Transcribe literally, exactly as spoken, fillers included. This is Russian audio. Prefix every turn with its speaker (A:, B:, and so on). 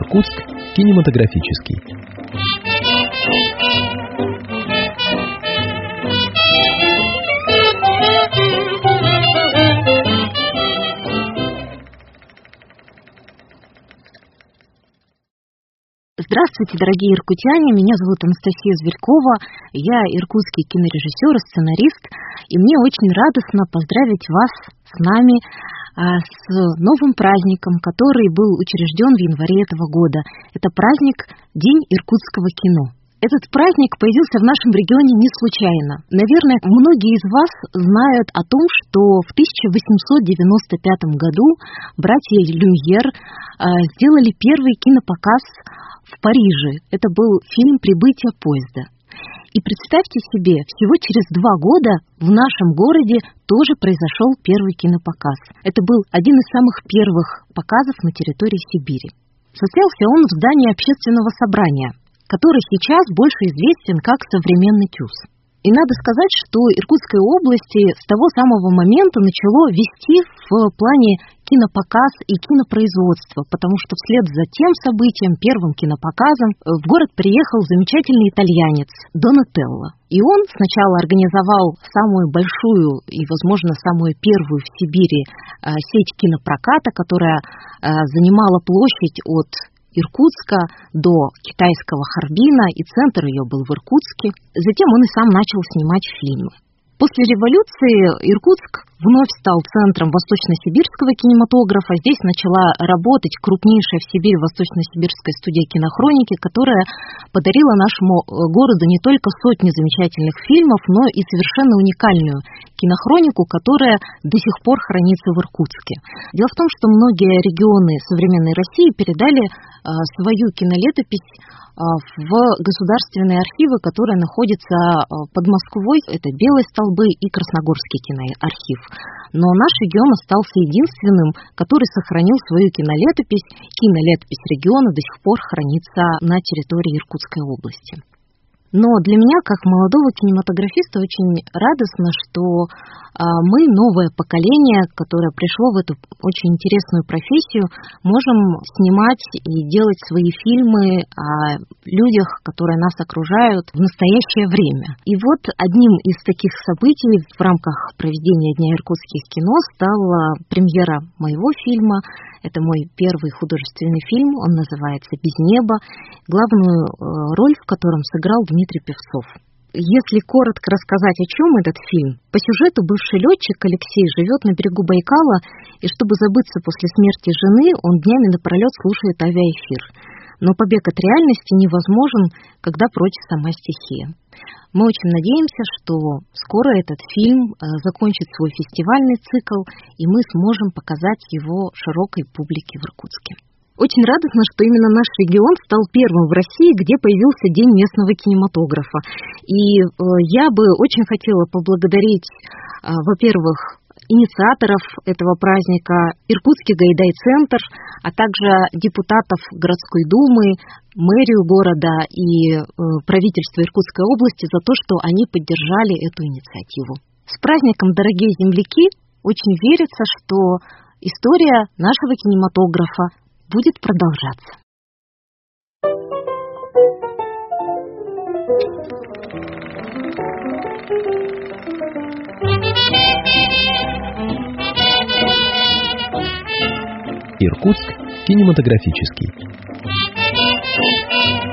A: Иркутск кинематографический.
B: Здравствуйте, дорогие иркутяне, меня зовут Анастасия Зверькова, я иркутский кинорежиссер и сценарист, и мне очень радостно поздравить вас с нами а, с новым праздником, который был учрежден в январе этого года. Это праздник День иркутского кино. Этот праздник появился в нашем регионе не случайно. Наверное, многие из вас знают о том, что в тысяча восемьсот девяносто пятом году братья Люмьер а, сделали первый кинопоказ в Париже. Это был фильм «Прибытие поезда». И представьте себе, всего через два года в нашем городе тоже произошел первый кинопоказ. Это был один из самых первых показов на территории Сибири. Состоялся он в здании общественного собрания, который сейчас больше известен как современный ТЮЗ. И надо сказать, что Иркутской области с того самого момента начало вести в плане кинопоказ и кинопроизводство, потому что вслед за тем событием, первым кинопоказом, в город приехал замечательный итальянец Донателло. И он сначала организовал самую большую и, возможно, самую первую в Сибири сеть кинопроката, которая занимала площадь от Иркутска до китайского Харбина, и центр ее был в Иркутске. Затем он и сам начал снимать фильмы. После революции Иркутск вновь стал центром восточно-сибирского кинематографа. Здесь начала работать крупнейшая в Сибири восточно-сибирская студия кинохроники, которая подарила нашему городу не только сотни замечательных фильмов, но и совершенно уникальную кинохронику, которая до сих пор хранится в Иркутске. Дело в том, что многие регионы современной России передали свою кинолетопись в государственные архивы, которые находятся под Москвой. Это Белые столбы и Красногорский киноархив. Но наш регион остался единственным, который сохранил свою кинолетопись. Кинолетопись региона до сих пор хранится на территории Иркутской области. Но для меня, как молодого кинематографиста, очень радостно, что мы, новое поколение, которое пришло в эту очень интересную профессию, можем снимать и делать свои фильмы о людях, которые нас окружают в настоящее время. И вот одним из таких событий в рамках проведения Дня иркутских кино стала премьера моего фильма. Это мой первый художественный фильм, он называется «Без неба», главную роль в котором сыграл Дмитрий Певцов. Если коротко рассказать, о чем этот фильм, по сюжету бывший летчик Алексей живет на берегу Байкала, и чтобы забыться после смерти жены, он днями напролет слушает авиаэфир. Но побег от реальности невозможен, когда против сама стихия. Мы очень надеемся, что скоро этот фильм закончит свой фестивальный цикл, и мы сможем показать его широкой публике в Иркутске. Очень радостно, что именно наш регион стал первым в России, где появился День местного кинематографа. И э, я бы очень хотела поблагодарить, э, во-первых, инициаторов этого праздника, Иркутский Гайдай-центр, а также депутатов городской думы, мэрию города и э, правительство Иркутской области за то, что они поддержали эту инициативу. С праздником, дорогие земляки! Очень верится, что история нашего кинематографа будет продолжаться.
A: Иркутск кинематографический.